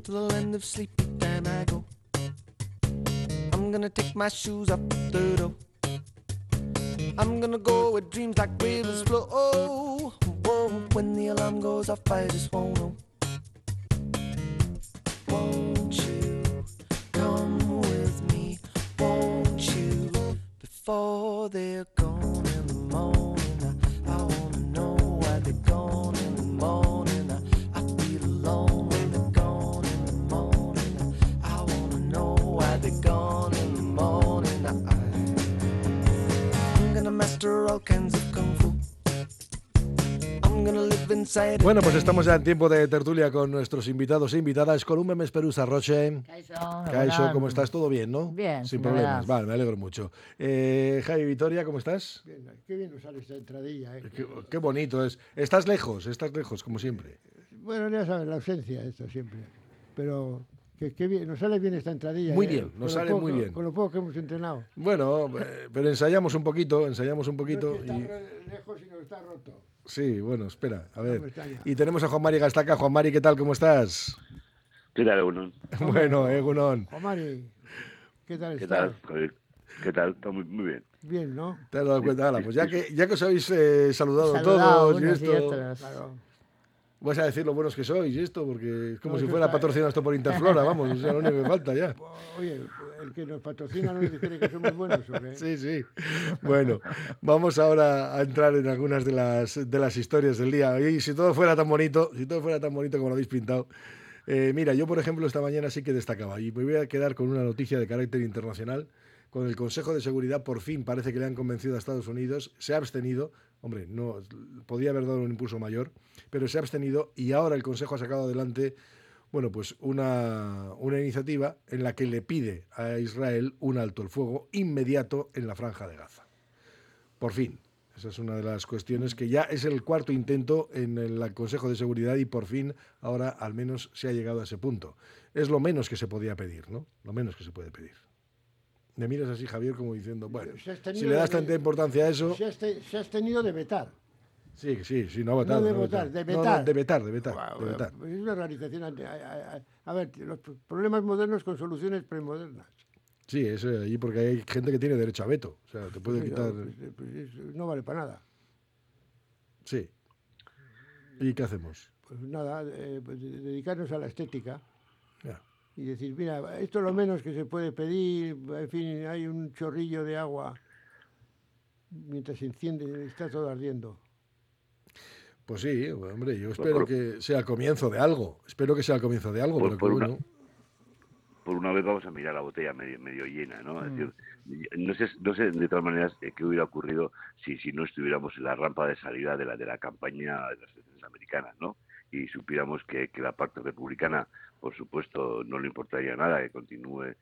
to the land of sleepy time I go. I'm gonna take my shoes off the door. I'm gonna go where dreams like rivers flow. Whoa, when the alarm goes off, I just won't know. Won't you come with me? Won't you? Before they're gone in the morning, I wanna know why they're gone in the morning. I feel alone when they're gone in the morning. I wanna know why they're gone in the morning. I'm gonna master all kinds of kung fu. Bueno, pues estamos ya en tiempo de tertulia con nuestros invitados e invitadas. Columbe Mesperusa Roche. Caixo, ¿cómo estás? ¿Todo bien, no? Bien, sin problemas. Vale, me alegro mucho. Javi Vitoria, ¿cómo estás? Bien, qué bien nos sale esta entradilla. Qué bonito es. Estás lejos, como siempre. Bueno, ya sabes, la ausencia, esto siempre. Pero qué bien, nos sale bien esta entradilla. Muy bien, nos sale muy bien. Con lo poco que hemos entrenado. Bueno, pero ensayamos un poquito. No es que está lejos y nos está roto. Sí, bueno, espera, a ver. Y tenemos a Juan Mari Gastaca. Juan Mari, ¿qué tal? ¿Cómo estás? ¿Qué tal, Egunon? Bueno, Egunon. Juan Mari, ¿qué tal estás? ¿Qué tal? Está muy bien. Bien, ¿no? ¿Te has dado cuenta? Hala, pues ya que os habéis saludado todos y esto... Claro. Vas a decir lo buenos que sois y esto, porque es como si fuera patrocinado esto por Interflora, vamos, o sea, lo único que falta ya. Oye, el que nos patrocina nos dice que somos buenos, ¿o Sí, sí. Bueno, vamos ahora a entrar en algunas de las historias del día. Y si todo fuera tan bonito, como lo habéis pintado. Mira, yo por ejemplo esta mañana sí que destacaba, y me voy a quedar con una noticia de carácter internacional. Con el Consejo de Seguridad por fin parece que le han convencido a Estados Unidos, se ha abstenido, hombre, no podía haber dado un impulso mayor, pero se ha abstenido y ahora el Consejo ha sacado adelante, bueno, pues una iniciativa en la que le pide a Israel un alto el fuego inmediato en la Franja de Gaza. Por fin. Esa es una de las cuestiones que ya es el cuarto intento en el Consejo de Seguridad y por fin ahora al menos se ha llegado a ese punto. Es lo menos que se podía pedir, ¿no? Lo menos que se puede pedir. Me miras así, Javier, como diciendo, bueno, si le das tanta importancia a eso... Se has tenido de vetar. Sí, no ha votado. No de votar, de vetar. No, de vetar. Es una organización... A ver, los problemas modernos con soluciones premodernas. Sí, es allí porque hay gente que tiene derecho a veto. O sea, te puede quitar... no vale para nada. Sí. ¿Y qué hacemos? Pues nada, dedicarnos a la estética. Ya. Y decir, mira, esto es lo menos que se puede pedir, en fin, hay un chorrillo de agua mientras se enciende, está todo ardiendo. Pues sí, hombre, yo espero que sea el comienzo de algo. Pero bueno. Por una vez vamos a mirar la botella medio llena, ¿no? Es decir, no sé de todas maneras qué hubiera ocurrido si no estuviéramos en la rampa de salida de la campaña de las elecciones americanas, ¿no? Y supiéramos que la parte republicana, por supuesto, no le importaría nada que continúe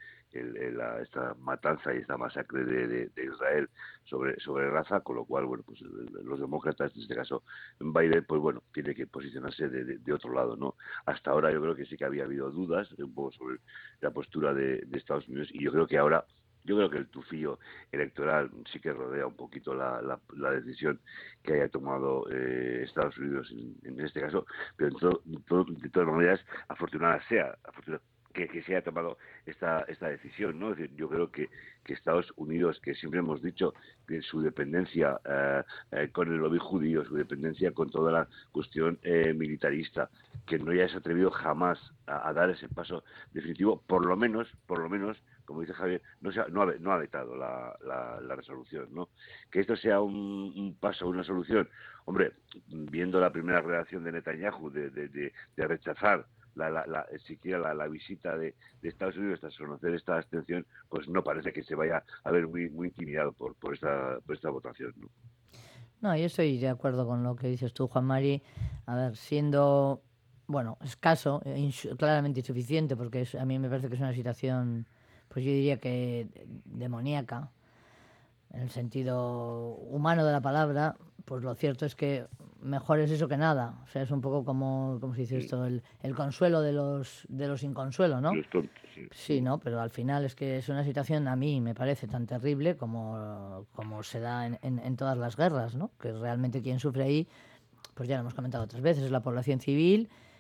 esta matanza y esta masacre de Israel sobre Gaza, con lo cual, bueno, pues los demócratas, en este caso Biden, pues bueno, tiene que posicionarse de otro lado, ¿no? Hasta ahora yo creo que sí que había habido dudas un poco sobre la postura de Estados Unidos y yo creo que el tufillo electoral sí que rodea un poquito la decisión que haya tomado Estados Unidos en este caso, pero de todas maneras, afortunada que se haya tomado esta decisión, ¿no? Es decir, yo creo que Estados Unidos, que siempre hemos dicho que su dependencia con el lobby judío, su dependencia con toda la cuestión militarista, que no haya se atrevido jamás a dar ese paso definitivo, por lo menos, como dice Javier, no ha vetado la resolución, ¿no? Que esto sea un paso, una solución, hombre, viendo la primera reacción de Netanyahu de rechazar siquiera la visita de Estados Unidos tras conocer esta abstención, pues no parece que se vaya a ver muy intimidado por esta votación, ¿no? No, yo estoy de acuerdo con lo que dices tú, Juan Mari. A ver, siendo, bueno, escaso, claramente insuficiente, porque a mí me parece que es una situación, pues yo diría que demoníaca, en el sentido humano de la palabra, pues lo cierto es que mejor es eso que nada. O sea, es un poco como se dice esto, el consuelo de los sin consuelo, ¿no? Los tontos, sí. Sí, ¿no? Pero al final es que es una situación, a mí me parece tan terrible como se da en todas las guerras, ¿no? Que realmente quien sufre ahí, pues ya lo hemos comentado otras veces, es la población civil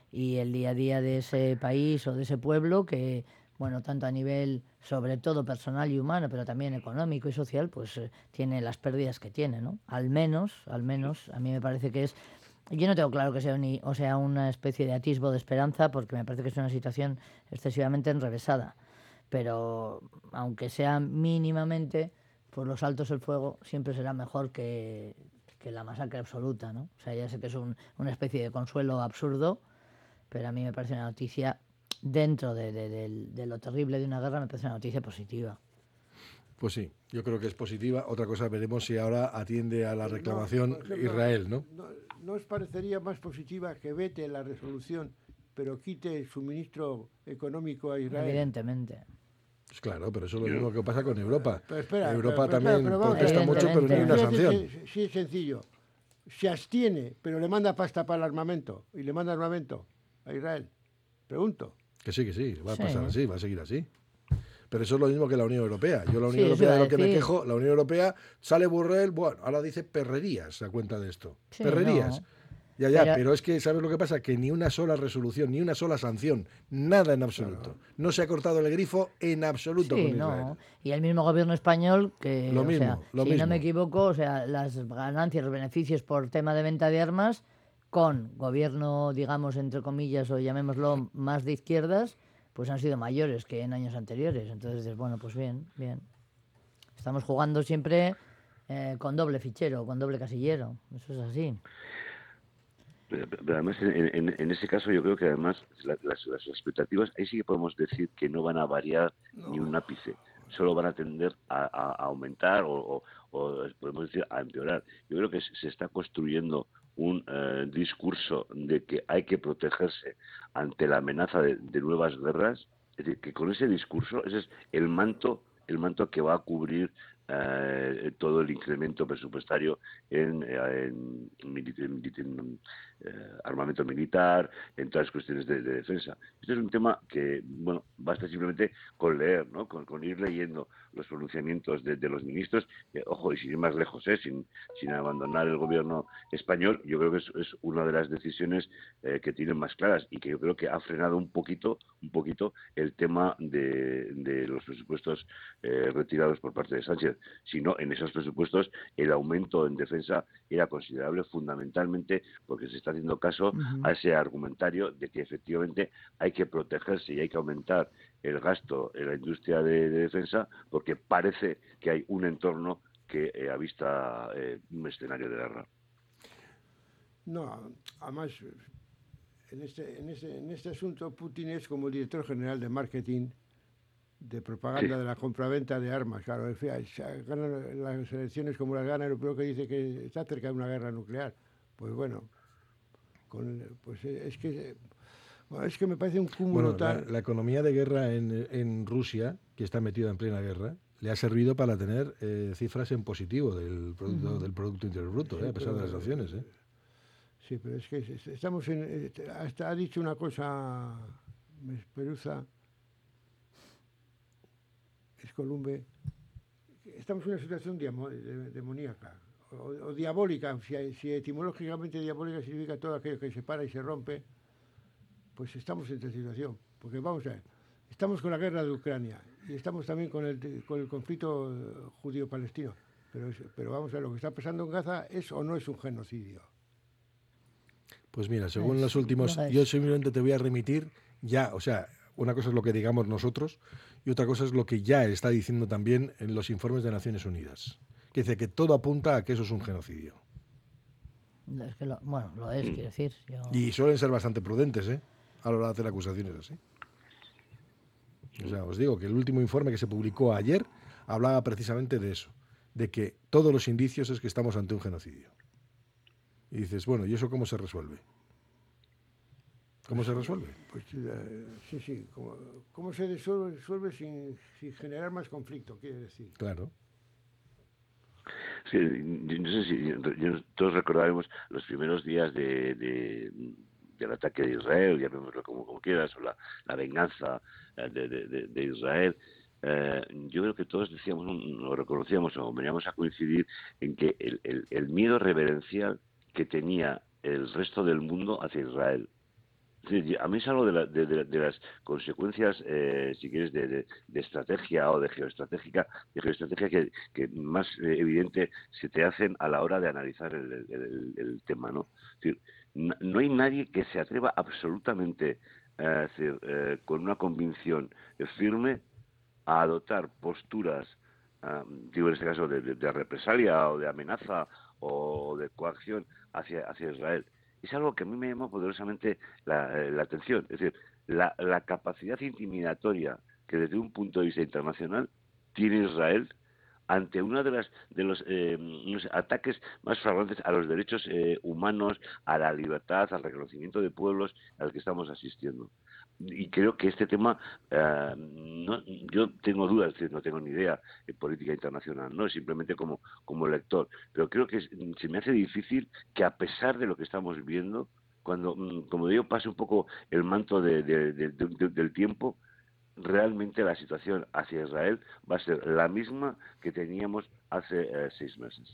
y el día a día de ese país o de ese pueblo que, bueno, tanto a nivel sobre todo personal y humano, pero también económico y social, pues tiene las pérdidas que tiene, ¿no? Al menos, a mí me parece que es... Yo no tengo claro que sea, o sea una especie de atisbo de esperanza, porque me parece que es una situación excesivamente enrevesada. Pero aunque sea mínimamente, pues los altos el fuego siempre será mejor que la masacre absoluta, ¿no? O sea, ya sé que es una especie de consuelo absurdo, pero a mí me parece una noticia, dentro de lo terrible de una guerra, me parece una noticia positiva. Pues sí, yo creo que es positiva. Otra cosa, veremos si ahora atiende a la reclamación por ejemplo, Israel, ¿no? ¿No os parecería más positiva que vete la resolución, pero quite el suministro económico a Israel? Evidentemente. Pues claro, pero eso es lo mismo que pasa con Europa. Pero espera, Europa pero también vamos, protesta mucho, pero ni una Evidentemente. sanción. Sí, es sencillo. Se abstiene, pero le manda pasta para el armamento y le manda armamento a Israel. Pregunto. Que sí, va a Sí. pasar así, va a seguir así. Pero eso es lo mismo que la Unión Europea. Yo la Unión Sí, eso Europea iba de a lo que me decir. quejo, la Unión Europea sale Borrell, bueno, ahora dice perrerías a cuenta de esto. Sí, Perrerías. no. Ya, pero es que, ¿sabes lo que pasa? Que ni una sola resolución, ni una sola sanción, nada en absoluto. No se ha cortado el grifo en absoluto Sí, con Israel. no. Y el mismo gobierno español que, Lo o sea, mismo, lo si no mismo. me equivoco, o sea, las ganancias, los beneficios por tema de venta de armas con gobierno, digamos, entre comillas, o llamémoslo más de izquierdas, pues han sido mayores que en años anteriores. Entonces dices, bueno, pues bien, bien. Estamos jugando siempre con doble fichero, con doble casillero. Eso es así. Pero además, en ese caso, yo creo que además las expectativas, ahí sí que podemos decir que no van a variar ni un ápice, solo van a tender a aumentar o podemos decir a empeorar. Yo creo que se está construyendo un discurso de que hay que protegerse ante la amenaza de nuevas guerras. Es decir, que con ese discurso, ese es el manto que va a cubrir todo el incremento presupuestario en armamento militar, en todas las cuestiones de defensa. Esto es un tema que, bueno, basta simplemente con leer, ¿no? Con ir leyendo los pronunciamientos de los ministros, ojo, y sin ir más lejos, sin abandonar el gobierno español, yo creo que es una de las decisiones que tienen más claras y que yo creo que ha frenado un poquito el tema de los presupuestos retirados por parte de Sánchez. Si no, en esos presupuestos el aumento en defensa era considerable, fundamentalmente porque se está haciendo caso a ese argumentario de que efectivamente hay que protegerse y hay que aumentar el gasto en la industria de defensa porque parece que hay un entorno que avista un escenario de guerra. No, además, en este asunto Putin es como el director general de marketing, de propaganda, de la compraventa de armas. Claro, ganan las elecciones como las gana, lo primero que dice que está cerca de una guerra nuclear. Pues bueno, pues es que me parece un cúmulo tal. La economía de guerra en Rusia, que está metida en plena guerra, le ha servido para tener cifras en positivo del Producto Interior Bruto, Sí, a pesar de las sanciones. Sí, pero es que estamos hasta ha dicho una cosa, Peruza, es Columbe, estamos en una situación demoníaca o diabólica. Si etimológicamente diabólica significa todo aquello que se para y se rompe, pues estamos en esta situación. Porque vamos a ver, estamos con la guerra de Ucrania y estamos también con el conflicto judío-palestino. Pero vamos a ver, lo que está pasando en Gaza es o no es un genocidio. Pues mira, según los últimos, yo simplemente te voy a remitir ya, o sea, una cosa es lo que digamos nosotros y otra cosa es lo que ya está diciendo también en los informes de Naciones Unidas, que dice que todo apunta a que eso es un genocidio. Es que lo es, quiero decir. Y suelen ser bastante prudentes, a la hora de hacer acusaciones así. O sea, os digo que el último informe que se publicó ayer hablaba precisamente de eso, de que todos los indicios es que estamos ante un genocidio. Y dices, bueno, ¿y eso cómo se resuelve? ¿Cómo se resuelve? Pues sí. ¿Cómo se resuelve sin generar más conflicto, quiere decir? Claro. Sí, no sé si todos recordaremos los primeros días del ataque de Israel, llamémoslo como quieras, o la venganza de Israel. Yo creo que todos decíamos, o reconocíamos, o veníamos a coincidir en que el miedo reverencial que tenía el resto del mundo hacia Israel. Sí, a mí es algo de las consecuencias, si quieres, de estrategia o de geoestrategia que más evidente se te hacen a la hora de analizar el tema, ¿no? Es decir, no hay nadie que se atreva absolutamente, es decir, con una convicción firme a adoptar posturas, digo en este caso, de represalia o de amenaza o de coacción hacia Israel. Es algo que a mí me llamó poderosamente la atención. Es decir, la capacidad intimidatoria que desde un punto de vista internacional tiene Israel ante uno de los no sé, ataques más flagrantes a los derechos humanos, a la libertad, al reconocimiento de pueblos al que estamos asistiendo. Y creo que este tema, yo tengo dudas, es decir, no tengo ni idea de política internacional, no simplemente como lector, pero creo que se me hace difícil que a pesar de lo que estamos viendo, cuando, como digo, pase un poco el manto del tiempo, realmente la situación hacia Israel va a ser la misma que teníamos hace 6 meses.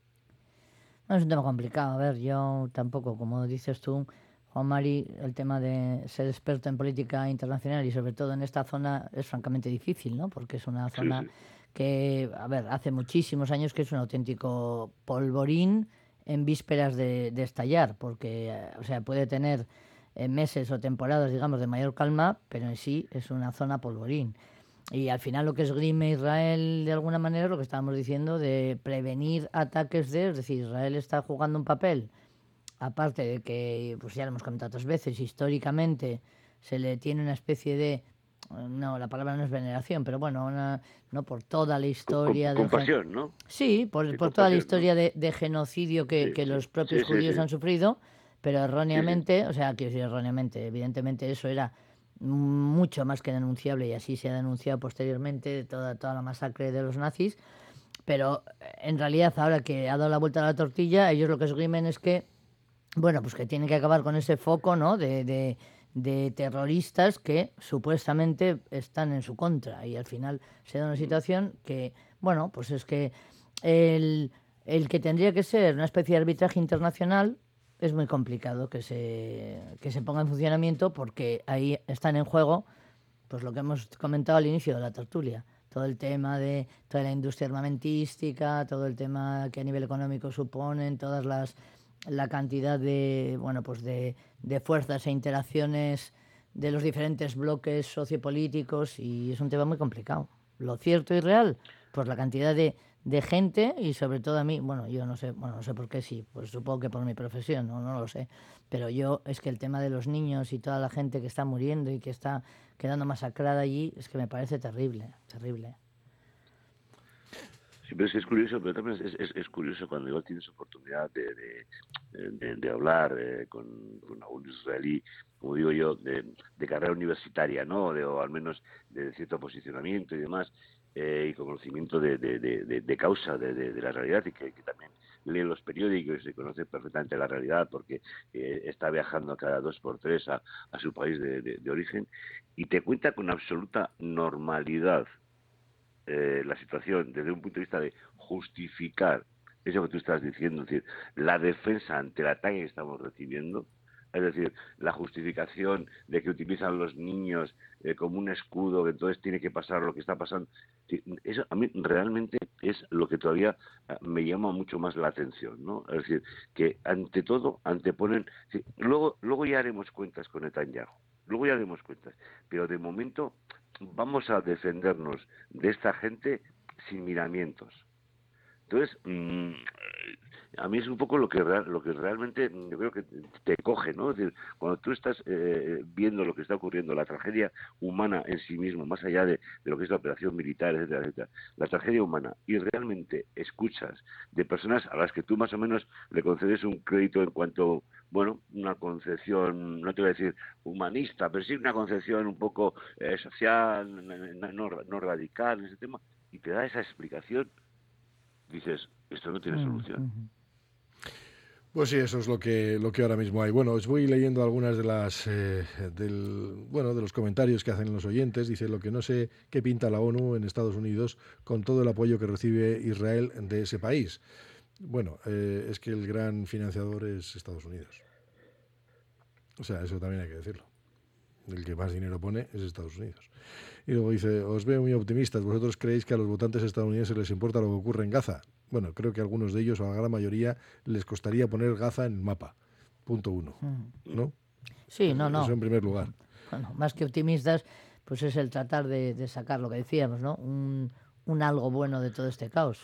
Bueno, es un tema complicado. A ver, yo tampoco, como dices tú, Juan Mari, el tema de ser experto en política internacional y sobre todo en esta zona es francamente difícil, ¿no? Porque es una Sí, zona sí. que, a ver, hace muchísimos años que es un auténtico polvorín en vísperas de estallar, porque, o sea, puede tener meses o temporadas, digamos, de mayor calma, pero en sí es una zona polvorín. Y al final lo que esgrime Israel de alguna manera es lo que estábamos diciendo de prevenir ataques es decir, Israel está jugando un papel, aparte de que, pues ya lo hemos comentado otras veces, históricamente se le tiene una especie de, no, la palabra no es veneración, pero bueno, no por toda la historia del Compasión, ¿no? sí, Sí, por toda la compasión, ¿no? historia de genocidio Sí, que sí, los propios sí, sí, judíos sí, han sufrido, pero sí, sí. erróneamente, o sea, quiero decir erróneamente, evidentemente eso era mucho más que denunciable y así se ha denunciado posteriormente de toda la masacre de los nazis, pero en realidad ahora que ha dado la vuelta a la tortilla, ellos lo que esgrimen es que, bueno, pues que tienen que acabar con ese foco, ¿no? De terroristas que supuestamente están en su contra y al final se da una situación que, bueno, pues es que el, el que tendría que ser una especie de arbitraje internacional es muy complicado que se ponga en funcionamiento porque ahí están en juego pues lo que hemos comentado al inicio de la tertulia, todo el tema de toda la industria armamentística, todo el tema que a nivel económico suponen, la cantidad de bueno pues de fuerzas e interacciones de los diferentes bloques sociopolíticos y es un tema muy complicado. Lo cierto y real, pues la cantidad de gente y sobre todo a mí, bueno, yo no sé, bueno, no sé por qué sí, pues supongo que por mi profesión, no lo sé, pero yo es que el tema de los niños y toda la gente que está muriendo y que está quedando masacrada allí, es que me parece terrible, terrible. Sí, pero es que es curioso, pero también es curioso cuando igual tienes oportunidad de hablar con algún israelí, como digo yo, de carrera universitaria, ¿no? O al menos de cierto posicionamiento y demás, y con conocimiento de causa de la realidad y que también lee los periódicos y conoce perfectamente la realidad porque está viajando cada 2 por 3 a su país de origen y te cuenta con absoluta normalidad la situación desde un punto de vista de justificar eso que tú estás diciendo, es decir, la defensa ante el ataque que estamos recibiendo, es decir, la justificación de que utilizan los niños como un escudo, que entonces tiene que pasar lo que está pasando. Eso a mí realmente es lo que todavía me llama mucho más la atención, ¿no? Es decir, que ante todo anteponen. Sí, luego ya haremos cuentas con Netanyahu, luego ya haremos cuentas, pero de momento vamos a defendernos de esta gente sin miramientos. Entonces, a mí es un poco lo que realmente yo creo que te coge, ¿no? Es decir, cuando tú estás viendo lo que está ocurriendo, la tragedia humana en sí mismo, más allá de lo que es la operación militar, etcétera, etcétera, la tragedia humana, y realmente escuchas de personas a las que tú más o menos le concedes un crédito en cuanto, bueno, una concepción, no te voy a decir humanista, pero sí una concepción un poco social, no radical en ese tema, y te da esa explicación, dices, esto no tiene solución. Pues sí, eso es lo que ahora mismo hay. Bueno, os voy leyendo algunas de de los comentarios que hacen los oyentes. Dice, lo que no sé qué pinta la ONU en Estados Unidos con todo el apoyo que recibe Israel de ese país. Bueno, es que el gran financiador es Estados Unidos. O sea, eso también hay que decirlo. El que más dinero pone es Estados Unidos. Y luego dice, os veo muy optimistas. ¿Vosotros creéis que a los votantes estadounidenses les importa lo que ocurre en Gaza? Bueno, creo que a algunos de ellos, o a la gran mayoría, les costaría poner Gaza en el mapa. Punto 1. ¿No? Sí, no. Eso en primer lugar. Bueno, más que optimistas, pues es el tratar de sacar lo que decíamos, ¿no? Un algo bueno de todo este caos.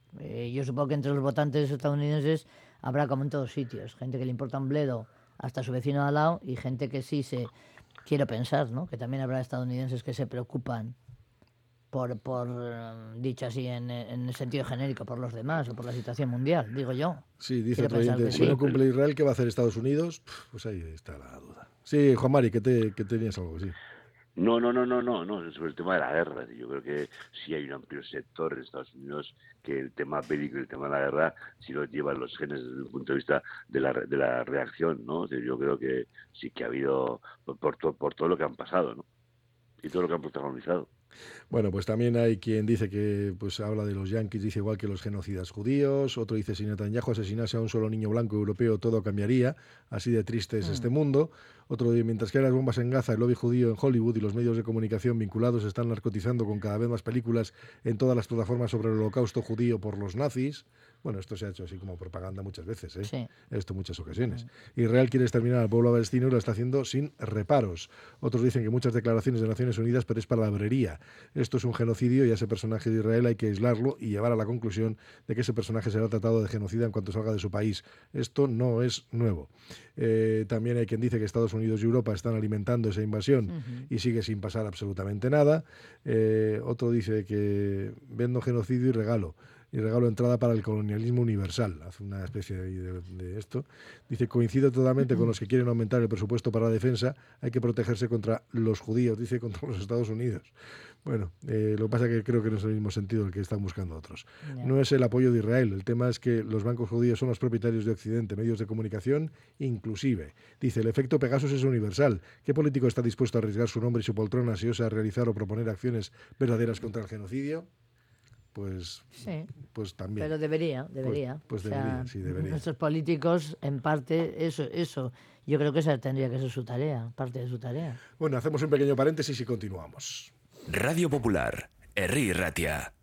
Yo supongo que entre los votantes estadounidenses habrá, como en todos sitios, gente que le importa un bledo hasta su vecino de al lado y gente que sí quiero pensar, ¿no? Que también habrá estadounidenses que se preocupan por dicho así en el sentido genérico, por los demás o por la situación mundial, digo yo. Sí, dice Quiero otro pensar oyente, que si sí. no cumple Israel, ¿qué va a hacer Estados Unidos? Pues ahí está la duda. Sí, Juan Mari, que tenías algo, sí. No, sobre el tema de la guerra. Yo creo que sí hay un amplio sector en Estados Unidos que el tema bélico y el tema de la guerra sí lo llevan los genes desde el punto de vista de la reacción, ¿no? Yo creo que sí que ha habido, por todo lo que han pasado, ¿no? Y todo lo que han protagonizado. Bueno, pues también hay quien dice que pues habla de los yanquis, dice igual que los genocidas judíos. Otro dice, si Netanyahu asesinase a un solo niño blanco europeo, todo cambiaría. Así de triste es este mundo. Otro dice, mientras que hay las bombas en Gaza, el lobby judío en Hollywood y los medios de comunicación vinculados están narcotizando con cada vez más películas en todas las plataformas sobre el holocausto judío por los nazis. Bueno, esto se ha hecho así como propaganda muchas veces, ¿eh? Sí. Esto en muchas ocasiones. Israel quiere exterminar al pueblo palestino y lo está haciendo sin reparos. Otros dicen que muchas declaraciones de Naciones Unidas, pero es palabrería. Esto es un genocidio y a ese personaje de Israel hay que aislarlo y llevar a la conclusión de que ese personaje será tratado de genocida en cuanto salga de su país. Esto no es nuevo. También hay quien dice que Estados Unidos y Europa están alimentando esa invasión y sigue sin pasar absolutamente nada. Otro dice que vendo genocidio y regalo entrada para el colonialismo universal. Hace una especie de esto. Dice, coincido totalmente con los que quieren aumentar el presupuesto para la defensa. Hay que protegerse contra los judíos, dice, contra los Estados Unidos. Bueno, lo que pasa es que creo que no es el mismo sentido el que están buscando otros. Yeah. No es el apoyo de Israel. El tema es que los bancos judíos son los propietarios de Occidente, medios de comunicación, inclusive. Dice, el efecto Pegasus es universal. ¿Qué político está dispuesto a arriesgar su nombre y su poltrona si osa realizar o proponer acciones verdaderas contra el genocidio? Pues, Sí, pues también. pero debería. Pues O sea, debería, sí, debería. Nuestros políticos, en parte, eso. Yo creo que esa tendría que ser su tarea, parte de su tarea. Bueno, hacemos un pequeño paréntesis y continuamos. Radio Popular, Herri Ratia.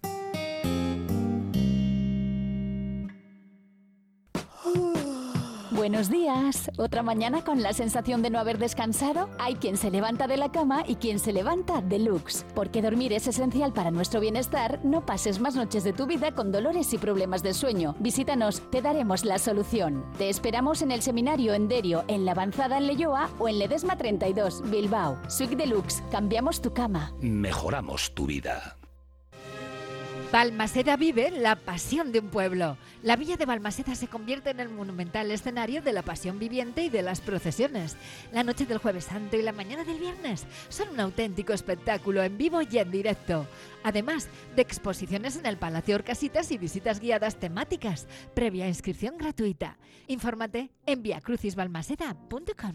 Buenos días. ¿Otra mañana con la sensación de no haber descansado? Hay quien se levanta de la cama y quien se levanta deluxe. Porque dormir es esencial para nuestro bienestar. No pases más noches de tu vida con dolores y problemas del sueño. Visítanos, te daremos la solución. Te esperamos en el seminario en Derio, en La Avanzada en Leioa o en Ledesma 32, Bilbao. Suite Deluxe. Cambiamos tu cama. Mejoramos tu vida. Balmaseda vive la pasión de un pueblo. La villa de Balmaseda se convierte en el monumental escenario de la pasión viviente y de las procesiones. La noche del Jueves Santo y la mañana del viernes son un auténtico espectáculo en vivo y en directo. Además de exposiciones en el Palacio Orcasitas y visitas guiadas temáticas, previa inscripción gratuita. Infórmate en viacrucisbalmaseda.com.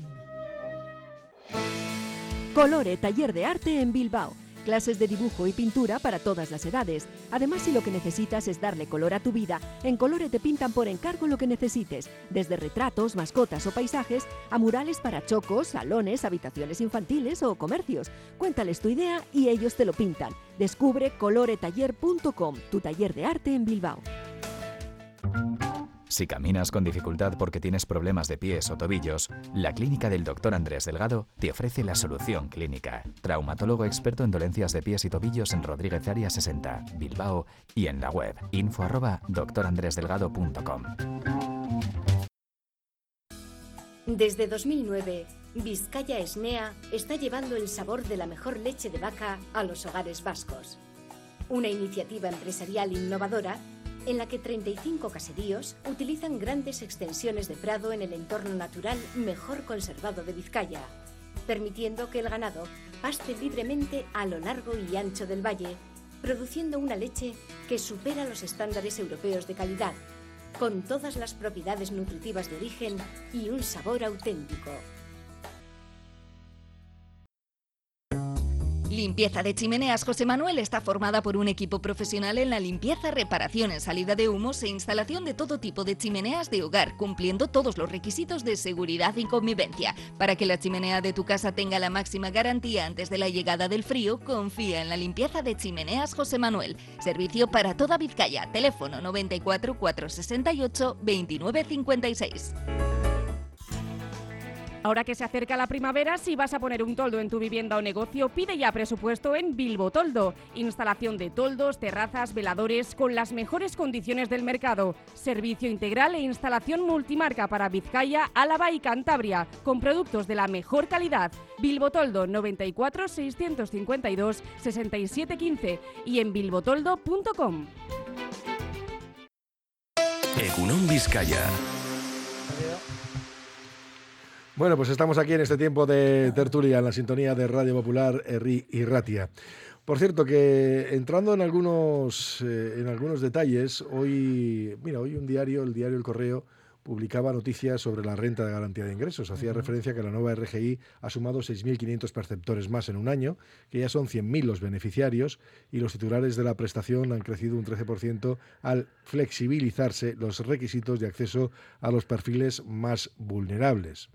Colore, taller de arte en Bilbao. Clases de dibujo y pintura para todas las edades. Además, si lo que necesitas es darle color a tu vida, en Colore te pintan por encargo lo que necesites, desde retratos, mascotas o paisajes, a murales para chocos, salones, habitaciones infantiles o comercios. Cuéntales tu idea y ellos te lo pintan. Descubre coloretaller.com, tu taller de arte en Bilbao. Si caminas con dificultad porque tienes problemas de pies o tobillos, la clínica del Dr. Andrés Delgado te ofrece la solución clínica. Traumatólogo experto en dolencias de pies y tobillos en Rodríguez Aria 60, Bilbao, y en la web info@drandresdelgado.com. Desde 2009, Vizcaya Esnea está llevando el sabor de la mejor leche de vaca a los hogares vascos. Una iniciativa empresarial innovadora en la que 35 caseríos utilizan grandes extensiones de prado en el entorno natural mejor conservado de Vizcaya, permitiendo que el ganado paste libremente a lo largo y ancho del valle, produciendo una leche que supera los estándares europeos de calidad, con todas las propiedades nutritivas de origen y un sabor auténtico. Limpieza de Chimeneas José Manuel está formada por un equipo profesional en la limpieza, reparación en salida de humos e instalación de todo tipo de chimeneas de hogar, cumpliendo todos los requisitos de seguridad y convivencia. Para que la chimenea de tu casa tenga la máxima garantía antes de la llegada del frío, confía en la limpieza de Chimeneas José Manuel. Servicio para toda Vizcaya. Teléfono 94 468 2956. Ahora que se acerca la primavera, si vas a poner un toldo en tu vivienda o negocio, pide ya presupuesto en Bilbo Toldo. Instalación de toldos, terrazas, veladores con las mejores condiciones del mercado. Servicio integral e instalación multimarca para Vizcaya, Álava y Cantabria, con productos de la mejor calidad. Bilbo Toldo 94 652 6715 y en bilbotoldo.com. Egunon Vizcaya. Bueno, pues estamos aquí en este tiempo de tertulia en la sintonía de Radio Popular, Herri y Ratia. Por cierto, que entrando en algunos detalles, hoy un diario, el diario El Correo, publicaba noticias sobre la renta de garantía de ingresos. Hacía referencia a que la nueva RGI ha sumado 6.500 perceptores más en un año, que ya son 100.000 los beneficiarios, y los titulares de la prestación han crecido un 13% al flexibilizarse los requisitos de acceso a los perfiles más vulnerables.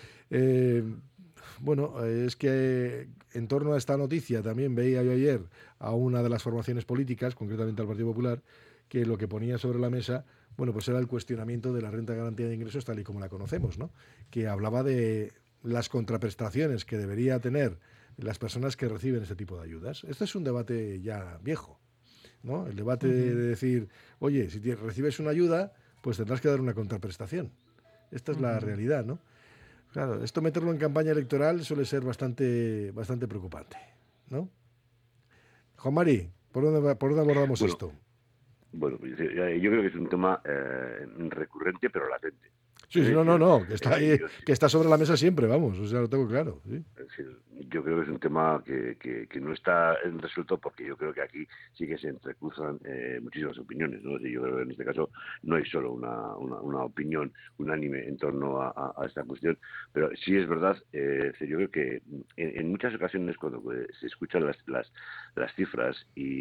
Es que en torno a esta noticia también veía yo ayer a una de las formaciones políticas, concretamente al Partido Popular, que lo que ponía sobre la mesa, pues era el cuestionamiento de la renta de garantía de ingresos tal y como la conocemos, ¿no? Que hablaba de las contraprestaciones que debería tener las personas que reciben este tipo de ayudas. Este es un debate ya viejo, ¿no? El debate de decir, oye, si recibes una ayuda, pues tendrás que dar una contraprestación. Esta es la realidad, ¿no? Claro, esto meterlo en campaña electoral suele ser bastante preocupante, ¿no? Juan Mari, ¿por dónde abordamos esto? Bueno, yo creo que es un tema recurrente pero latente. Sí, no, que está ahí, que está sobre la mesa siempre, vamos, o sea, lo tengo claro. Sí. Yo creo que es un tema que no está resuelto porque yo creo que aquí sí que se entrecruzan muchísimas opiniones, ¿no? Yo creo que en este caso no hay solo una opinión unánime en torno a esta cuestión, pero sí es verdad, yo creo que en muchas ocasiones cuando se escuchan las cifras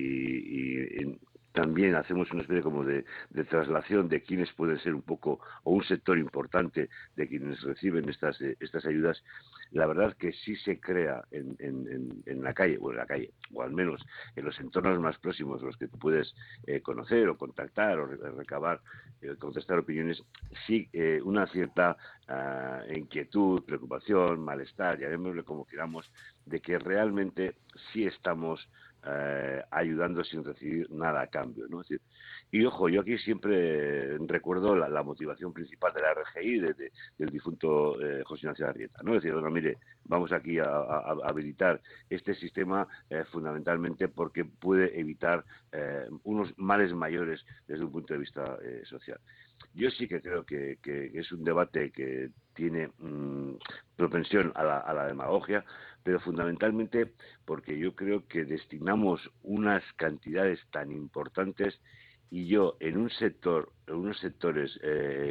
y también hacemos una especie como de traslación de quiénes pueden ser un poco o un sector importante de quienes reciben estas ayudas. La verdad que sí se crea en la calle, o al menos en los entornos más próximos, los que tú puedes conocer o contactar o recabar, contestar opiniones, sí una cierta inquietud, preocupación, malestar, llamémosle como queramos, de que realmente sí estamos ayudando sin recibir nada a cambio, ¿no? Es decir, y ojo, yo aquí siempre recuerdo la motivación principal de la RGI, del difunto José Ignacio Arrieta, ¿no? Es decir, mire, vamos aquí a habilitar este sistema fundamentalmente porque puede evitar unos males mayores desde un punto de vista social. Yo sí que creo que es un debate que tiene propensión a la demagogia, pero fundamentalmente porque yo creo que destinamos unas cantidades tan importantes y yo en unos sectores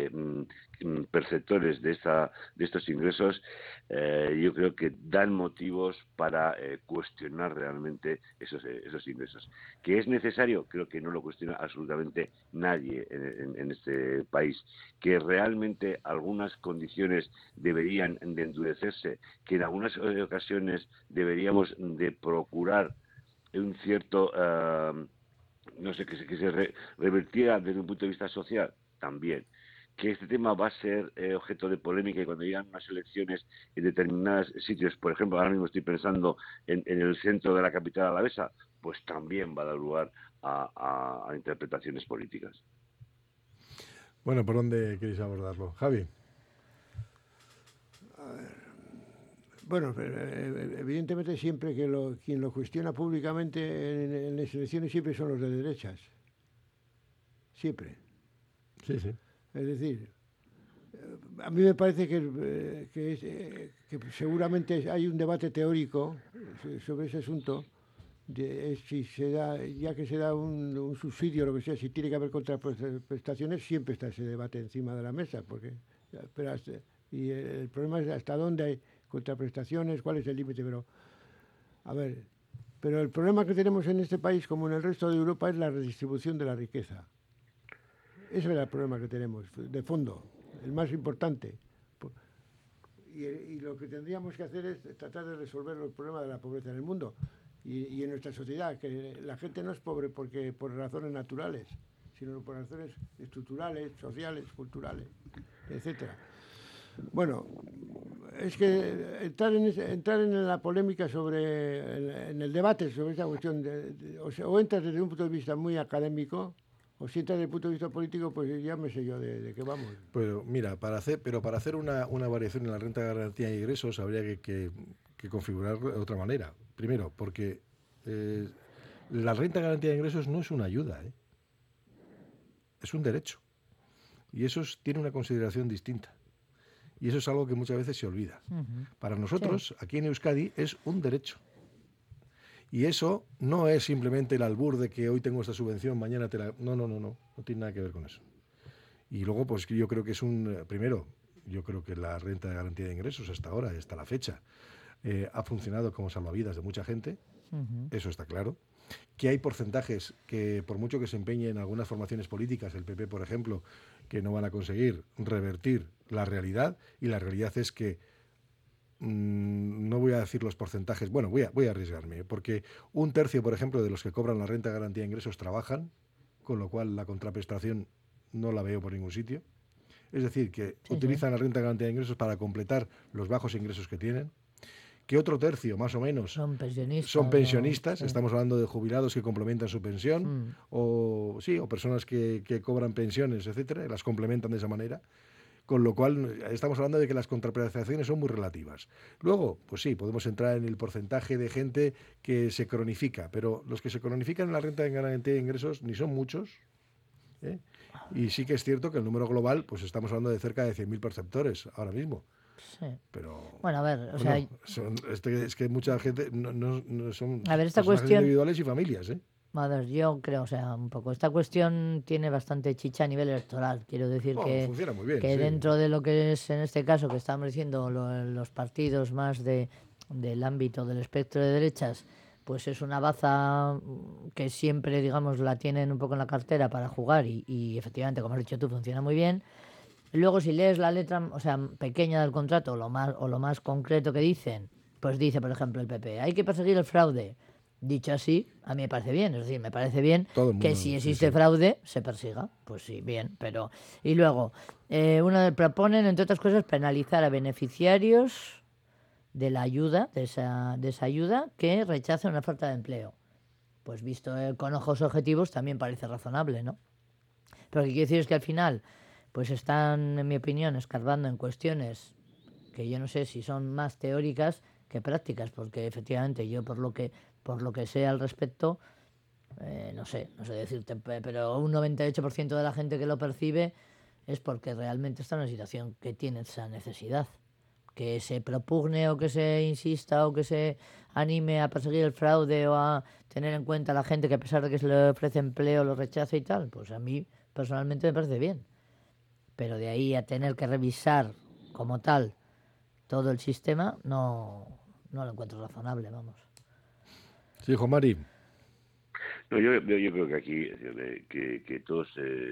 perceptores de estos ingresos, yo creo que dan motivos para cuestionar realmente esos ingresos. ¿Que es necesario? Creo que no lo cuestiona absolutamente nadie en este país. Que realmente algunas condiciones deberían de endurecerse, que en algunas ocasiones deberíamos de procurar un cierto que se revertiera desde un punto de vista social, también. Que este tema va a ser objeto de polémica y cuando llegan unas elecciones en determinados sitios, por ejemplo, ahora mismo estoy pensando en el centro de la capital alavesa, pues también va a dar lugar a interpretaciones políticas. Bueno, ¿por dónde queréis abordarlo? Javi. A ver. Bueno, evidentemente siempre que quien lo cuestiona públicamente en las elecciones siempre son los de derechas. Siempre. Sí. Es decir, a mí me parece que seguramente hay un debate teórico sobre ese asunto, si se da, ya que se da un subsidio o lo que sea, si tiene que haber contraprestaciones, siempre está ese debate encima de la mesa, y el problema es hasta dónde hay contraprestaciones, cuál es el límite, pero a ver, Pero el problema que tenemos en este país, como en el resto de Europa, es la redistribución de la riqueza. Ese es el problema que tenemos, de fondo, el más importante. Y lo que tendríamos que hacer es tratar de resolver el problema de la pobreza en el mundo y en nuestra sociedad, que la gente no es pobre porque por razones naturales, sino por razones estructurales, sociales, culturales, etcétera. Bueno, es que entrar en la polémica en el debate sobre esta cuestión, o entras desde un punto de vista muy académico, o si entras desde el punto de vista político, pues ya me sé yo de qué vamos. Pero mira, para hacer una variación en la renta de garantía de ingresos habría que configurar de otra manera. Primero, porque la renta de garantía de ingresos no es una ayuda, es un derecho. Y eso tiene una consideración distinta. Y eso es algo que muchas veces se olvida. Para nosotros, aquí en Euskadi, es un derecho. Y eso no es simplemente el albur de que hoy tengo esta subvención, mañana te la... No tiene nada que ver con eso. Y luego, pues yo creo que primero, yo creo que la renta de garantía de ingresos hasta ahora, hasta la fecha, ha funcionado como salvavidas de mucha gente, eso está claro. Que hay porcentajes que, por mucho que se empeñe en algunas formaciones políticas, el PP, por ejemplo, que no van a conseguir revertir la realidad, y la realidad es que no voy a decir los porcentajes, bueno, voy a arriesgarme, porque 1/3, por ejemplo, de los que cobran la renta de garantía de ingresos trabajan, con lo cual la contraprestación no la veo por ningún sitio. Es decir, que utilizan la renta de garantía de ingresos para completar los bajos ingresos que tienen. Que otro tercio, más o menos, son pensionistas. Estamos hablando de jubilados que complementan su pensión, o personas que cobran pensiones, etcétera, y las complementan de esa manera. Con lo cual, estamos hablando de que las contraprestaciones son muy relativas. Luego, pues sí, podemos entrar en el porcentaje de gente que se cronifica, pero los que se cronifican en la renta de garantía de ingresos ni son muchos, y sí que es cierto que el número global, pues estamos hablando de cerca de 100.000 perceptores ahora mismo. Sí. Pero bueno, a ver, o sea, es que mucha gente no son a ver, esta cuestión individuales y familias, A ver, yo creo, o sea, un poco, esta cuestión tiene bastante chicha a nivel electoral. Quiero decir funciona muy bien, que dentro de lo que es, en este caso, que estamos diciendo los partidos más del ámbito del espectro de derechas, pues es una baza que siempre, digamos, la tienen un poco en la cartera para jugar y efectivamente, como has dicho tú, funciona muy bien. Luego, si lees la letra, o sea, pequeña del contrato o lo más concreto que dicen, pues dice, por ejemplo, el PP, hay que perseguir el fraude. Dicho así, a mí me parece bien, es decir, me parece bien que si existe fraude, se persiga. Pues sí, bien, pero... Y luego, proponen, entre otras cosas, penalizar a beneficiarios de la ayuda, de esa ayuda, que rechacen una oferta de empleo. Pues visto con ojos objetivos, también parece razonable, ¿no? Pero lo que quiero decir es que al final... pues están, en mi opinión, escarbando en cuestiones que yo no sé si son más teóricas que prácticas, porque efectivamente yo por lo que sé al respecto, no sé decirte, pero un 98% de la gente que lo percibe es porque realmente está en una situación que tiene esa necesidad. Que se propugne o que se insista o que se anime a perseguir el fraude o a tener en cuenta a la gente que a pesar de que se le ofrece empleo lo rechaza y tal, pues a mí personalmente me parece bien. Pero de ahí a tener que revisar como tal todo el sistema, no lo encuentro razonable, vamos. Sí, Juan Mari. No, yo creo que aquí que todos,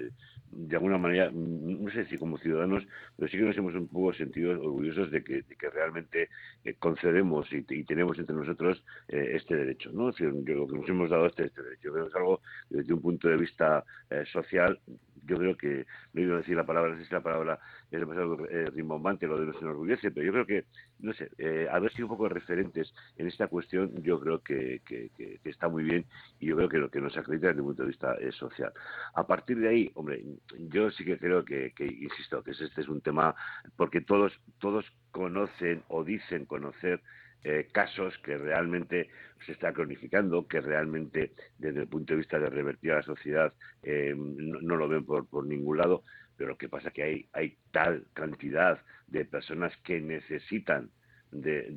de alguna manera, no sé si como ciudadanos, pero sí que nos hemos un poco sentido orgullosos de que realmente concedemos y tenemos entre nosotros este derecho, ¿no? Es decir, lo que nos hemos dado este derecho. Yo creo que es algo, desde un punto de vista social, yo creo que, no iba a decir la palabra, no sé si la palabra es demasiado rimbombante, lo de nos enorgullece, pero yo creo que, no sé, haber sido un poco referentes en esta cuestión, yo creo que está muy bien, y yo creo que lo que nos acredita desde el punto de vista social. A partir de ahí, hombre, yo sí que creo que insisto, que este es un tema, porque todos conocen o dicen conocer casos que realmente se está cronificando, que realmente desde el punto de vista de revertir a la sociedad no lo ven por ningún lado, pero lo que pasa es que hay tal cantidad de personas que necesitan de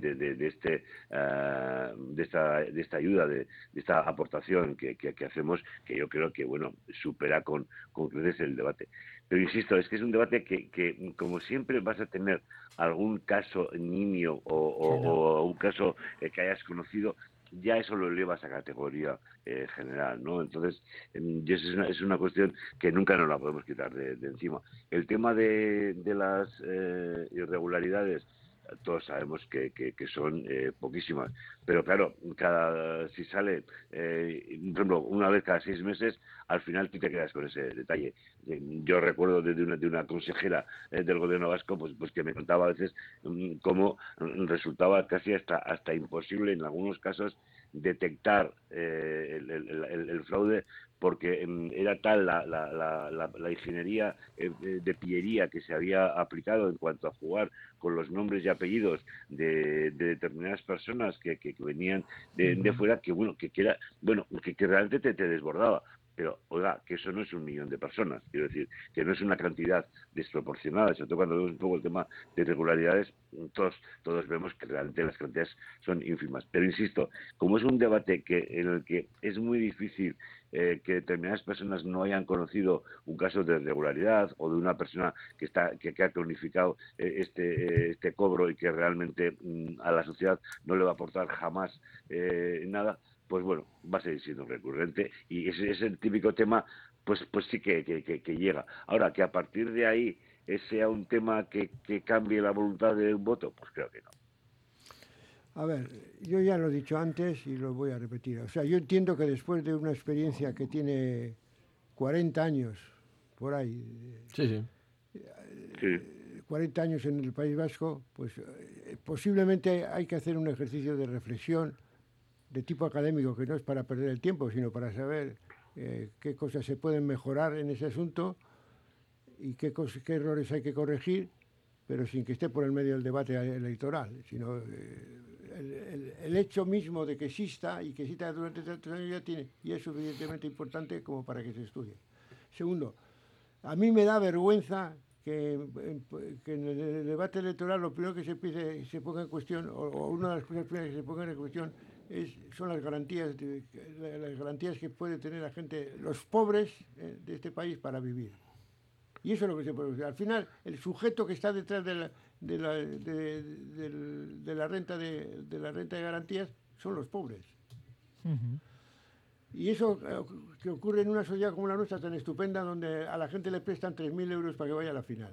esta ayuda, de esta aportación que hacemos, que yo creo que supera con creces el debate. Pero insisto, es que es un debate que como siempre vas a tener algún caso niño o un caso que hayas conocido, ya eso lo eleva a esa categoría general, ¿no? Entonces, y es una cuestión que nunca nos la podemos quitar de encima. El tema de las irregularidades, todos sabemos que son poquísimas, pero claro, si sale, por ejemplo, una vez cada 6 meses, al final tú te quedas con ese detalle. Yo recuerdo de una consejera del gobierno vasco, pues que me contaba a veces cómo resultaba casi hasta imposible en algunos casos detectar el fraude, porque era tal la ingeniería de pillería que se había aplicado en cuanto a jugar con los nombres y apellidos de determinadas personas que venían de fuera, que realmente te desbordaba. Pero, oiga, que eso no es 1 millón de personas, quiero decir, que no es una cantidad desproporcionada, sobre todo cuando vemos un poco el tema de irregularidades, todos vemos que realmente las cantidades son ínfimas. Pero insisto, como es un debate en el que es muy difícil que determinadas personas no hayan conocido un caso de irregularidad o de una persona que ha cronificado este cobro y que realmente a la sociedad no le va a aportar jamás nada, pues bueno, va a seguir siendo recurrente, y ese es el típico tema, pues sí que llega. Ahora, que a partir de ahí sea un tema que cambie la voluntad de un voto, pues creo que no. A ver, yo ya lo he dicho antes y lo voy a repetir. O sea, yo entiendo que después de una experiencia que tiene 40 años, por ahí, sí. 40 años en el País Vasco, pues posiblemente hay que hacer un ejercicio de reflexión de tipo académico, que no es para perder el tiempo, sino para saber qué cosas se pueden mejorar en ese asunto y qué errores hay que corregir, pero sin que esté por el medio del debate electoral, sino el hecho mismo de que exista y que exista durante tantos años ya es suficientemente importante como para que se estudie. Segundo, a mí me da vergüenza que en el debate electoral lo primero que se ponga en cuestión, o una de las cosas primeras que se pongan en cuestión, son las garantías que puede tener la gente, los pobres de este país, para vivir. Y eso es lo que se puede decir. Al final, el sujeto que está detrás de la renta de garantías son los pobres. Uh-huh. Y eso que ocurre en una sociedad como la nuestra, tan estupenda, donde a la gente le prestan 3.000 euros para que vaya a la final.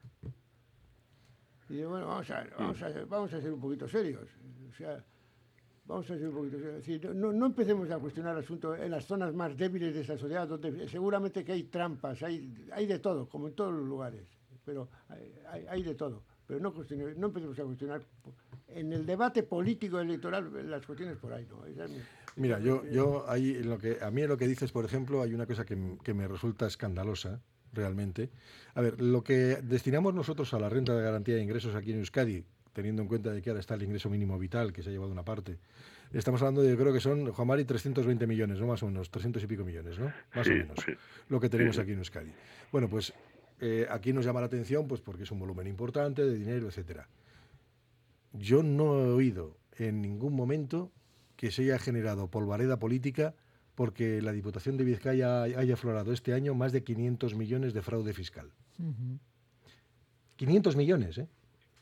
Y digo, bueno, vamos a ser un poquito serios. O sea, vamos a ser un poquito serios. Es decir, no empecemos a cuestionar el asunto en las zonas más débiles de esa sociedad, donde seguramente que hay trampas, hay de todo, como en todos los lugares. Pero hay de todo. Pero no empecemos a cuestionar en el debate político electoral las cuestiones por ahí, ¿no? Mira, yo ahí a mí en lo que dices, por ejemplo, hay una cosa que me resulta escandalosa, realmente. A ver, lo que destinamos nosotros a la renta de garantía de ingresos aquí en Euskadi, teniendo en cuenta de que ahora está el ingreso mínimo vital, que se ha llevado una parte, estamos hablando de, yo creo que son, Juan Mari, 320 millones, ¿no? Más o menos, 300 y pico millones, ¿no? Más o menos, lo que tenemos aquí en Euskadi. Bueno, pues aquí nos llama la atención, pues porque es un volumen importante de dinero, etcétera. Yo no he oído en ningún momento que se haya generado polvareda política porque la Diputación de Vizcaya haya aflorado este año más de 500 millones de fraude fiscal. Uh-huh. 500 millones, ¿eh?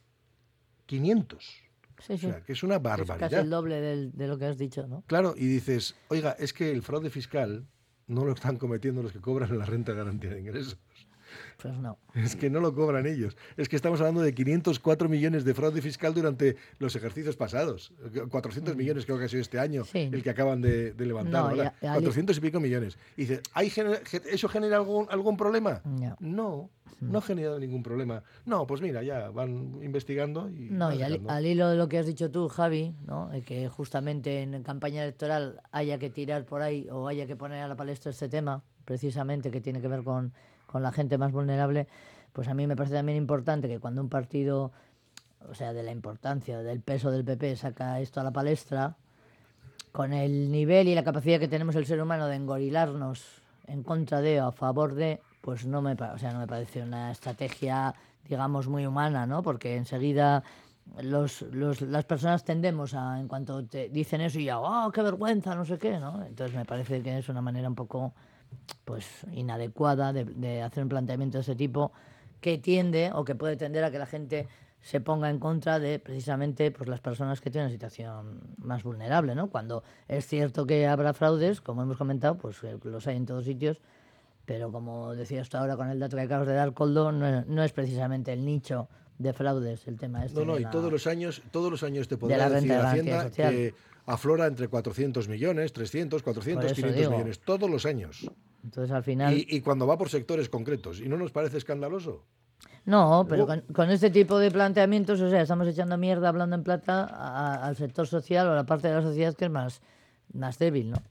500. Sí, o sea, que es una barbaridad. Es casi el doble de lo que has dicho, ¿no? Claro, y dices, oiga, es que el fraude fiscal no lo están cometiendo los que cobran la renta de garantía de ingresos. Pues no. Es que no lo cobran ellos. Es que estamos hablando de 504 millones de fraude fiscal durante los ejercicios pasados. 400 millones creo que ha sido este año, el que acaban de levantar. No, ¿verdad? 400 y pico millones. Y dice, ¿eso genera algún problema? No ha generado ningún problema. No, pues mira, ya van investigando. Y al hilo de lo que has dicho tú, Javi, ¿no? Que justamente en campaña electoral haya que tirar por ahí o haya que poner a la palestra este tema, precisamente, que tiene que ver con la gente más vulnerable, pues a mí me parece también importante que cuando un partido, o sea, de la importancia, del peso del PP, saca esto a la palestra, con el nivel y la capacidad que tenemos el ser humano de engorilarnos en contra de o a favor de, pues no me parece una estrategia, digamos, muy humana, ¿no? Porque enseguida las personas tendemos a, en cuanto te dicen eso, y ya, ¡oh, qué vergüenza!, no sé qué, ¿no? Entonces me parece que es una manera un poco, pues, inadecuada de hacer un planteamiento de ese tipo, que tiende o que puede tender a que la gente se ponga en contra de precisamente pues, las personas que tienen una situación más vulnerable, ¿no? Cuando es cierto que habrá fraudes, como hemos comentado, pues los hay en todos sitios, pero como decías tú ahora con el dato que acabas de dar, Koldo, no es precisamente el nicho de fraudes el tema este. No, y todos los años te podrá la decir renta de Hacienda garantía social. que aflora entre 400 millones, 300, 400, 500 millones, todos los años. Entonces, al final... Y cuando va por sectores concretos. ¿Y no nos parece escandaloso? No, pero con este tipo de planteamientos, o sea, estamos echando mierda, hablando en plata, al sector social o a la parte de la sociedad que es más débil, ¿no?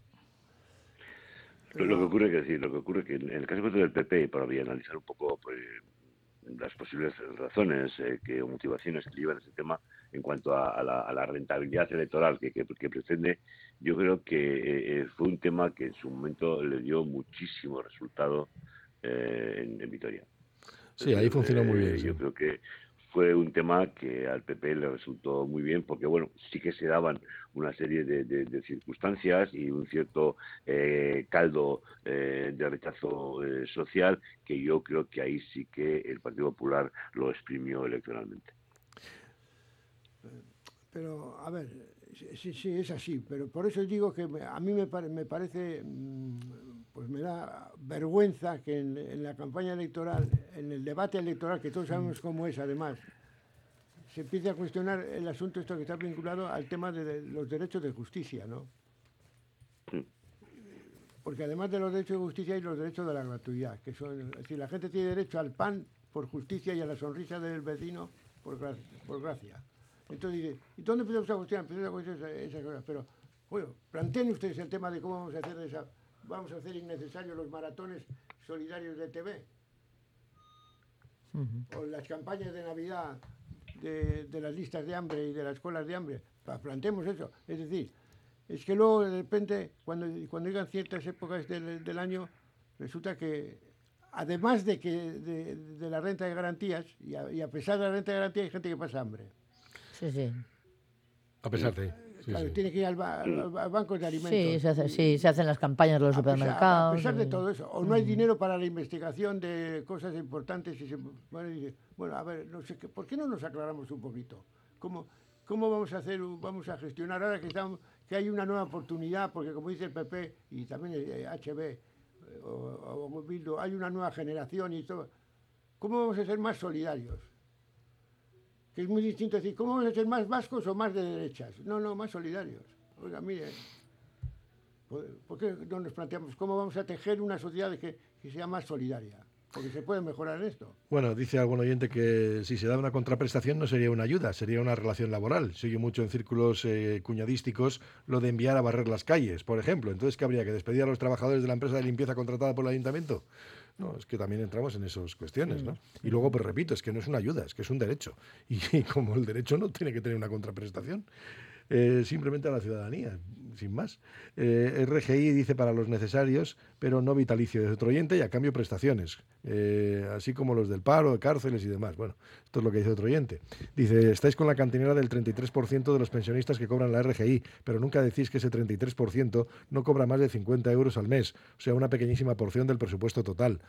Lo que ocurre que en el caso del PP, para analizar un poco pues, las posibles razones o motivaciones que llevan a este tema en cuanto a la rentabilidad electoral que pretende, yo creo que fue un tema que en su momento le dio muchísimo resultado en Vitoria. Sí, ahí funcionó muy bien. Yo creo que fue un tema que al PP le resultó muy bien porque, bueno, sí que se daban una serie de circunstancias y un cierto caldo de rechazo social que yo creo que ahí sí que el Partido Popular lo exprimió electoralmente. Pero, a ver, sí, es así, pero por eso digo que a mí me parece, pues me da vergüenza que en la campaña electoral, en el debate electoral, que todos sabemos cómo es además, se empiece a cuestionar el asunto esto que está vinculado al tema de los derechos de justicia, ¿no? Porque además de los derechos de justicia hay los derechos de la gratuidad, que son, es decir, la gente tiene derecho al pan por justicia y a la sonrisa del vecino por gracia. Entonces dice, ¿y dónde empezamos a cuestionar? Esa cosa. Pero, bueno, planteen ustedes el tema de cómo vamos a hacer innecesarios los maratones solidarios de TV. O las campañas de Navidad de las listas de hambre y de las colas de hambre. Planteemos eso. Es decir, es que luego de repente, cuando llegan ciertas épocas del año, resulta que además de la renta de garantías, y a pesar de la renta de garantías, hay gente que pasa hambre. Sí. A pesar de... Claro, tiene que ir al banco de alimentos. Sí, se hacen las campañas de los supermercados. A pesar de todo eso. O no hay dinero para la investigación de cosas importantes. Bueno, a ver, no sé, ¿por qué no nos aclaramos un poquito? ¿Cómo vamos a gestionar ahora que hay una nueva oportunidad? Porque como dice el PP y también el HB o Bildu, hay una nueva generación y todo. ¿Cómo vamos a ser más solidarios? Que es muy distinto decir, ¿cómo vamos a ser más vascos o más de derechas? No, más solidarios. Oiga, mire, ¿por qué no nos planteamos cómo vamos a tejer una sociedad que sea más solidaria? Porque se puede mejorar en esto. Bueno, dice algún oyente que si se da una contraprestación no sería una ayuda, sería una relación laboral. Se oye mucho en círculos cuñadísticos lo de enviar a barrer las calles, por ejemplo. Entonces, ¿qué habría? ¿Que despedir a los trabajadores de la empresa de limpieza contratada por el ayuntamiento? No, es que también entramos en esas cuestiones, ¿no? Y luego, pues repito, es que no es una ayuda, es que es un derecho. Y como el derecho no tiene que tener una contraprestación, simplemente a la ciudadanía, sin más. RGI dice para los necesarios, pero no vitalicio de otro oyente y a cambio prestaciones, así como los del paro, de cárceles y demás. Bueno, esto es lo que dice otro oyente. Dice, estáis con la cantinera del 33% de los pensionistas que cobran la RGI, pero nunca decís que ese 33% no cobra más de 50 euros al mes, o sea, una pequeñísima porción del presupuesto total.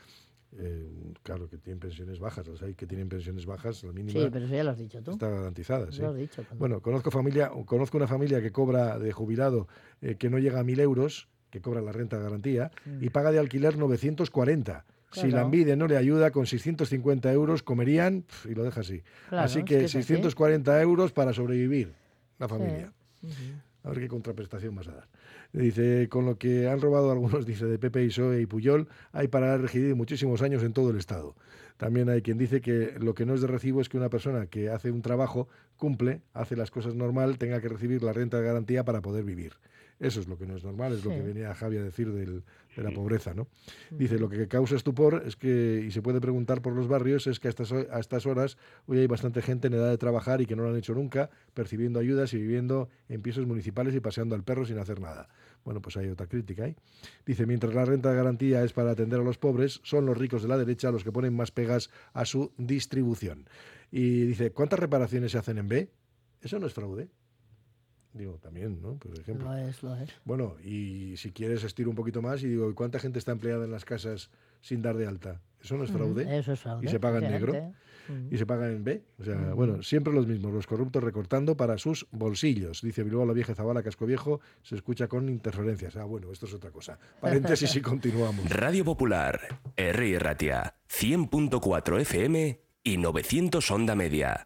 Claro que tienen pensiones bajas, los hay que tienen pensiones bajas, la mínima. Sí, pero eso ya lo has dicho tú. Está garantizada, sí. Lo has dicho, bueno, conozco una familia que cobra de jubilado que no llega a 1.000 euros, que cobra la renta de garantía, y paga de alquiler 940. Claro. Si la Envide no le ayuda, con 650 euros comerían y lo deja así. Claro, así que 640 euros para sobrevivir la familia. Sí. A ver qué contraprestación vas a dar. Dice, con lo que han robado algunos, dice, de PP, PSOE y Pujol, hay para RGI muchísimos años en todo el Estado. También hay quien dice que lo que no es de recibo es que una persona que hace un trabajo, cumple, hace las cosas normal, tenga que recibir la renta de garantía para poder vivir. Eso es lo que no es normal, es lo que venía Javi a decir de la pobreza, ¿no? Dice, lo que causa estupor es que, y se puede preguntar por los barrios, es que a estas horas hoy hay bastante gente en edad de trabajar y que no lo han hecho nunca, percibiendo ayudas y viviendo en pisos municipales y paseando al perro sin hacer nada. Bueno, pues hay otra crítica ahí. Dice, mientras la renta de garantía es para atender a los pobres, son los ricos de la derecha los que ponen más pegas a su distribución. Y dice, ¿cuántas reparaciones se hacen en B? Eso no es fraude. Digo, también, ¿no? Por ejemplo. Lo es. Bueno, y si quieres estiro un poquito más y digo, ¿cuánta gente está empleada en las casas sin dar de alta Eso no es fraude. Eso es fraude. Y se paga en negro. Y se paga en B. O sea, bueno, siempre los mismos, los corruptos recortando para sus bolsillos. Dice Bilbao la Vieja Zabala, Casco Viejo, se escucha con interferencias. Bueno, esto es otra cosa. Paréntesis y continuamos. Radio Popular, Herri Ratia, 100.4 FM y 900 onda media.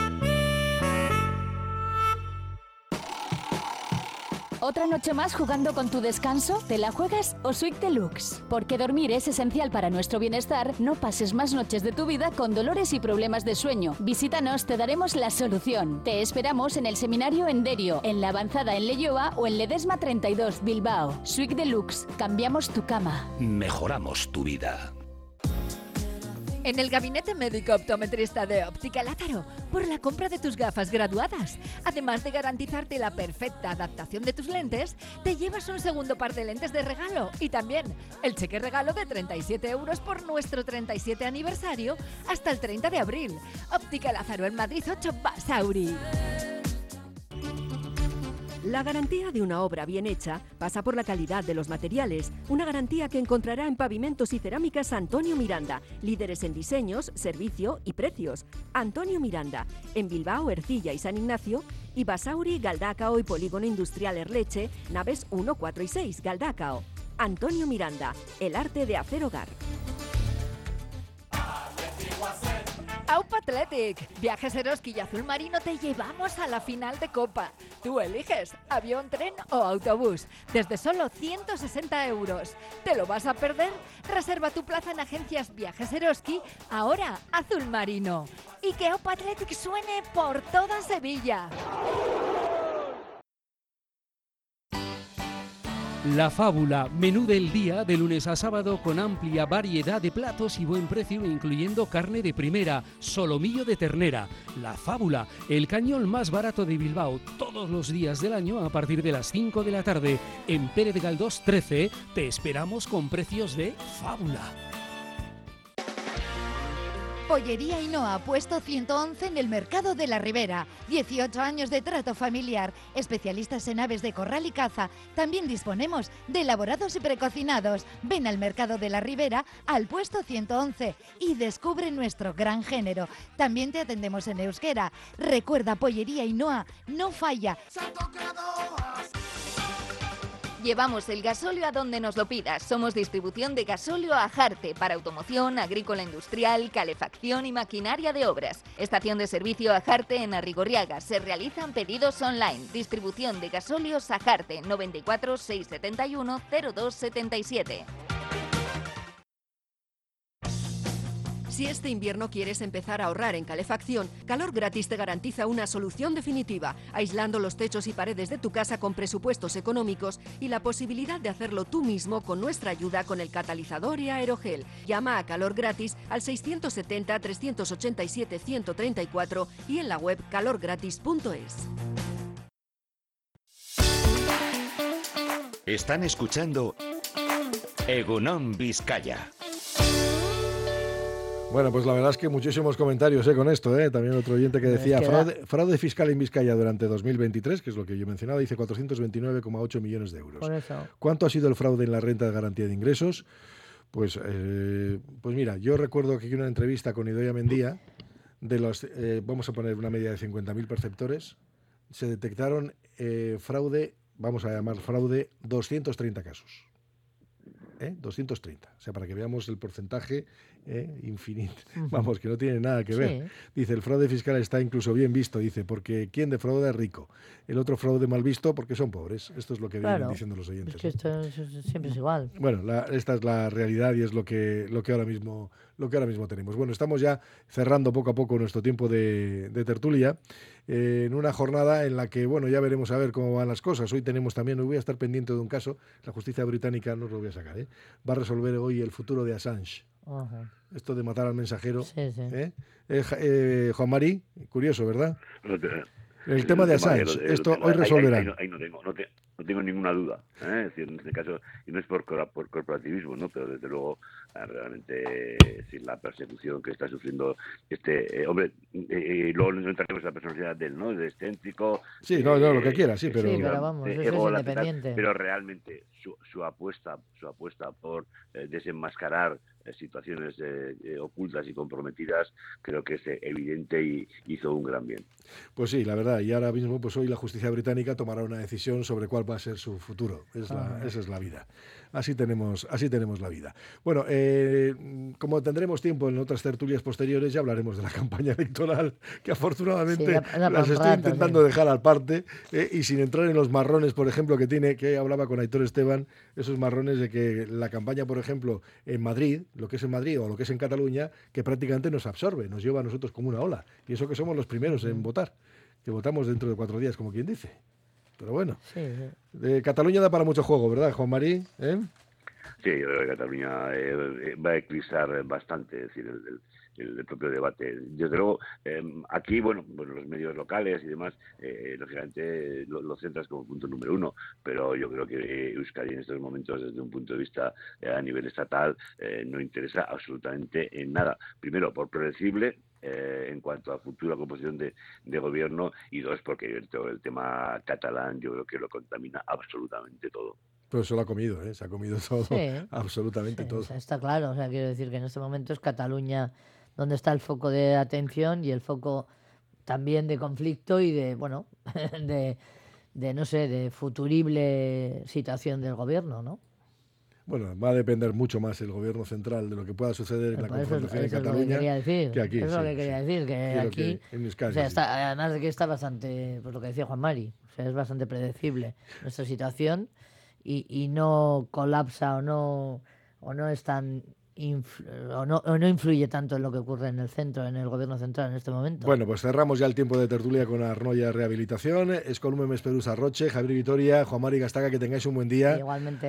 ¿Otra noche más jugando con tu descanso? ¿Te la juegas o Swig Deluxe? Porque dormir es esencial para nuestro bienestar. No pases más noches de tu vida con dolores y problemas de sueño. Visítanos, te daremos la solución. Te esperamos en el seminario en Derio, en La Avanzada en Leioa o en Ledesma 32, Bilbao. Swig Deluxe. Cambiamos tu cama. Mejoramos tu vida. En el gabinete médico optometrista de Óptica Lázaro, por la compra de tus gafas graduadas, además de garantizarte la perfecta adaptación de tus lentes, te llevas un segundo par de lentes de regalo y también el cheque regalo de 37 euros por nuestro 37 aniversario hasta el 30 de abril. Óptica Lázaro en Madrid 8, Basauri. La garantía de una obra bien hecha pasa por la calidad de los materiales, una garantía que encontrará en Pavimentos y Cerámicas Antonio Miranda, líderes en diseños, servicio y precios. Antonio Miranda, en Bilbao, Ercilla y San Ignacio, y Basauri, Galdacao y Polígono Industrial Erleche, naves 1, 4 y 6, Galdacao. Antonio Miranda, el arte de hacer hogar. Aupa Athletic, Viajes Eroski y Azul Marino te llevamos a la final de Copa. Tú eliges avión, tren o autobús, desde solo 160 euros. ¿Te lo vas a perder? Reserva tu plaza en agencias Viajes Eroski, ahora Azul Marino. Y que Aupa Athletic suene por toda Sevilla. La Fábula, menú del día de lunes a sábado con amplia variedad de platos y buen precio, incluyendo carne de primera, solomillo de ternera. La Fábula, el cañón más barato de Bilbao, todos los días del año a partir de las 5 de la tarde. En Pérez Galdós 13 te esperamos con precios de fábula. Pollería Ainhoa, puesto 111 en el Mercado de la Ribera. 18 años de trato familiar. Especialistas en aves de corral y caza. También disponemos de elaborados y precocinados. Ven al Mercado de la Ribera, al puesto 111 y descubre nuestro gran género. También te atendemos en euskera. Recuerda, Pollería Ainhoa no falla. Llevamos el gasóleo a donde nos lo pidas. Somos distribución de gasóleo Ajarte para automoción, agrícola industrial, calefacción y maquinaria de obras. Estación de servicio Ajarte en Arrigorriaga. Se realizan pedidos online. Distribución de gasóleos Ajarte 94 671 0277. Si este invierno quieres empezar a ahorrar en calefacción, Calor Gratis te garantiza una solución definitiva, aislando los techos y paredes de tu casa con presupuestos económicos y la posibilidad de hacerlo tú mismo con nuestra ayuda con el catalizador y aerogel. Llama a Calor Gratis al 670 387 134 y en la web calorgratis.es. Están escuchando Egunon Vizcaya. Bueno, pues la verdad es que muchísimos comentarios con esto. También otro oyente que decía fraude fiscal en Vizcaya durante 2023, que es lo que yo he mencionado, dice 429,8 millones de euros. Por eso. ¿Cuánto ha sido el fraude en la renta de garantía de ingresos? Pues mira, yo recuerdo que aquí una entrevista con Idoia Mendía, de los, vamos a poner una media de 50.000 perceptores, se detectaron fraude, vamos a llamar fraude, 230 casos. 230. O sea, para que veamos el porcentaje infinito. Vamos, que no tiene nada que ver. Sí. Dice, el fraude fiscal está incluso bien visto, dice, porque quien defrauda es rico. El otro fraude mal visto porque son pobres. Esto es lo que vienen diciendo los oyentes. Es que esto siempre es igual. Bueno, esta es la realidad y es lo que ahora mismo tenemos. Bueno, estamos ya cerrando poco a poco nuestro tiempo de tertulia, en una jornada en la que, bueno, ya veremos a ver cómo van las cosas. Hoy voy a estar pendiente de un caso, la justicia británica, no os lo voy a sacar, va a resolver hoy el futuro de Assange. Ajá. Esto de matar al mensajero. Sí. Juan Mari, curioso, ¿verdad? El tema de Assange, esto hoy resolverán. Ahí no tengo ninguna duda. Es decir, en este caso, y no es por corporativismo, ¿no? Pero desde luego, realmente, sin la persecución que está sufriendo este hombre, luego no entraremos en la personalidad del, ¿no? De excéntrico. Sí, no, lo que quiera, sí, pero. Sí, pero vamos, eso es independiente. Pero realmente su apuesta por desenmascarar situaciones ocultas y comprometidas, creo que es evidente y hizo un gran bien. Pues sí, la verdad, y ahora mismo pues hoy la justicia británica tomará una decisión sobre cuál va a ser su futuro. Esa es la vida. Así tenemos la vida. Bueno, como tendremos tiempo en otras tertulias posteriores, ya hablaremos de la campaña electoral, que afortunadamente las estoy intentando dejar al parte, y sin entrar en los marrones, por ejemplo, que hablaba con Aitor Esteban, esos marrones de que la campaña, por ejemplo, en Madrid, lo que es en Madrid o lo que es en Cataluña, que prácticamente nos absorbe, nos lleva a nosotros como una ola. Y eso que somos los primeros en votar, que votamos dentro de 4 días, como quien dice. Pero bueno, Cataluña da para mucho juego, ¿verdad, Juan Marí? Sí, yo creo que Cataluña va a eclipsar bastante, es decir, el propio debate. Yo creo, aquí, bueno, los medios locales y demás, lógicamente lo centras como punto número 1, pero yo creo que Euskadi en estos momentos, desde un punto de vista a nivel estatal, no interesa absolutamente en nada. Primero, por predecible, en cuanto a futura composición de gobierno, y 2, porque el tema catalán yo creo que lo contamina absolutamente todo. Pero eso lo ha comido, se ha comido todo, absolutamente todo. Está claro, o sea, quiero decir que en este momento es Cataluña donde está el foco de atención y el foco también de conflicto y de, bueno, no sé, de futurible situación del gobierno, ¿no? Bueno, va a depender mucho más el gobierno central de lo que pueda suceder en la confrontación en Cataluña que aquí. Eso es lo que quería decir, que aquí, en Euskadi, o sea, además de que está bastante, pues lo que decía Juan Mari, o sea, es bastante predecible nuestra situación y no colapsa o no es tan o no influye tanto en lo que ocurre en el centro, en el gobierno central en este momento. Bueno, pues cerramos ya el tiempo de tertulia con Arnoia Rehabilitación, Escolume Mesperusa Roche, Javier Vitoria, Juan Mari Gastaca, que tengáis un buen día. Igualmente.